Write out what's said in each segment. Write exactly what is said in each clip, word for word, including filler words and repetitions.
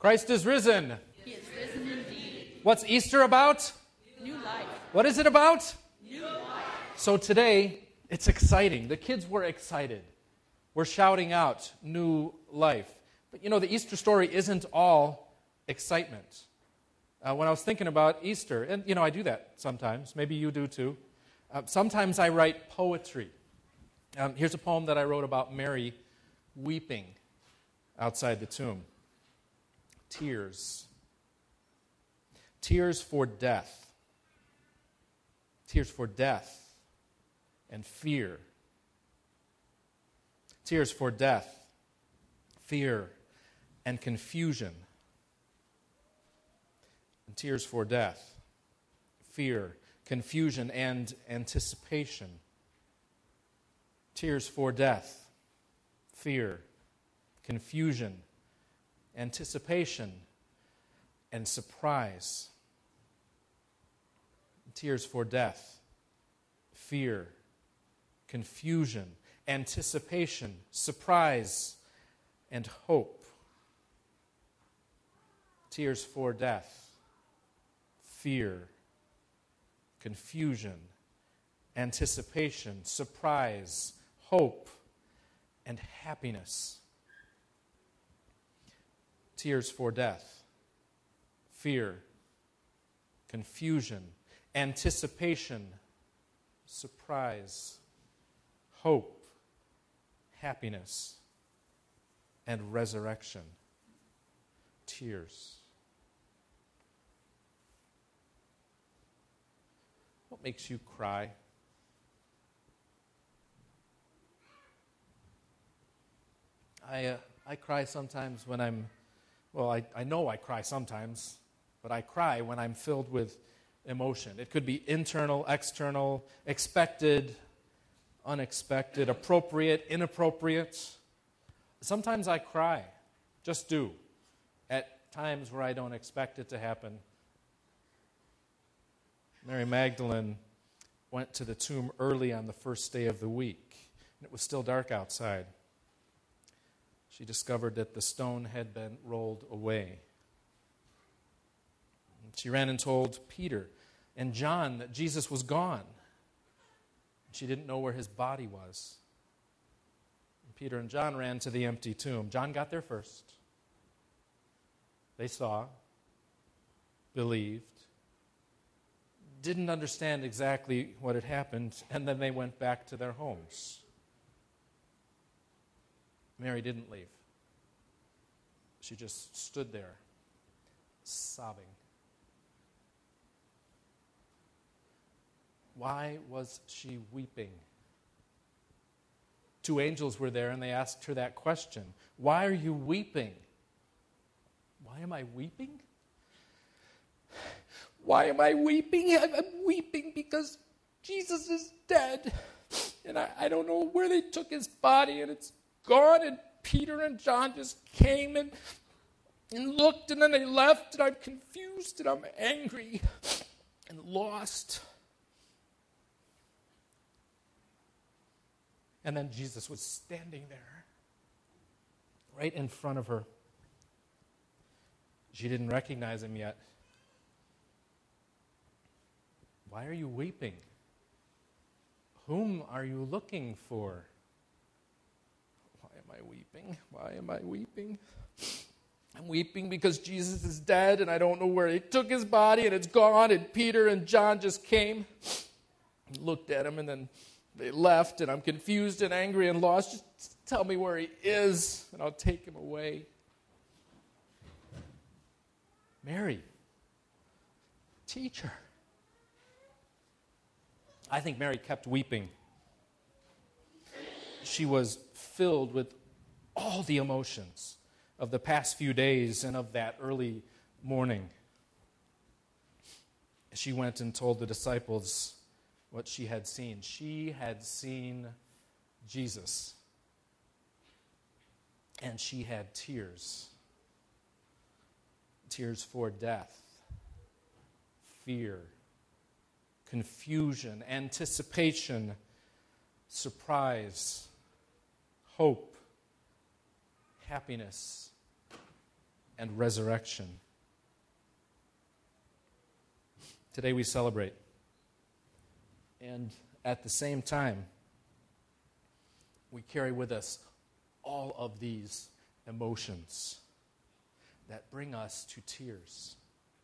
Christ is risen. He is risen indeed. What's Easter about? New life. What is it about? New life. So today, it's exciting. The kids were excited. We're shouting out new life. But you know, the Easter story isn't all excitement. Uh, when I was thinking about Easter, and you know, I do that sometimes. Maybe you do too. Uh, sometimes I write poetry. Um, here's a poem that I wrote about Mary weeping outside the tomb. Tears. Tears for death. Tears for death and fear. Tears for death, fear, and confusion. And tears for death, fear, confusion, and anticipation. Tears for death, fear, confusion, anticipation, and surprise. Tears for death, fear, confusion, anticipation, surprise, and hope. Tears for death, fear, confusion, anticipation, surprise, hope, and happiness. Tears for death, fear, confusion, anticipation, surprise, hope, happiness, and resurrection. Tears. What makes you cry? I uh, I cry sometimes when I'm, well, I, I know I cry sometimes, but I cry when I'm filled with emotion. It could be internal, external, expected, unexpected, appropriate, inappropriate. Sometimes I cry, just do, at times where I don't expect it to happen. Mary Magdalene went to the tomb early on the first day of the week, and it was still dark outside. She discovered that the stone had been rolled away. She ran and told Peter and John that Jesus was gone. She didn't know where his body was. And Peter and John ran to the empty tomb. John got there first. They saw, believed, didn't understand exactly what had happened, and then they went back to their homes. Mary didn't leave. She just stood there, sobbing. Why was she weeping? Two angels were there and they asked her that question. Why are you weeping? Why am I weeping? Why am I weeping? I'm weeping because Jesus is dead. And I, I don't know where they took his body and it's gone. And Peter and John just came and, and looked and then they left. And I'm confused and I'm angry and lost. And then Jesus was standing there, right in front of her. She didn't recognize him yet. Why are you weeping? Whom are you looking for? Why am I weeping? Why am I weeping? I'm weeping because Jesus is dead and I don't know where he took his body and it's gone. And Peter and John just came and looked at him and then they left, and I'm confused and angry and lost. Just tell me where he is, and I'll take him away. Mary, teacher. I think Mary kept weeping. She was filled with all the emotions of the past few days and of that early morning. She went and told the disciples what she had seen. She had seen Jesus. And she had tears. Tears for death, fear, confusion, anticipation, surprise, hope, happiness, and resurrection. Today we celebrate. And at the same time, we carry with us all of these emotions that bring us to tears.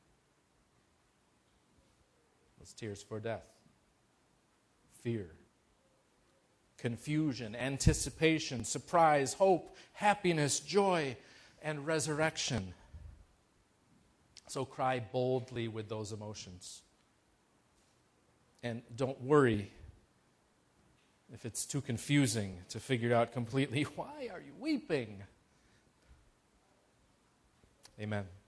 Those tears for death, fear, confusion, anticipation, surprise, hope, happiness, joy, and resurrection. So cry boldly with those emotions. And don't worry if it's too confusing to figure out completely, why are you weeping? Amen.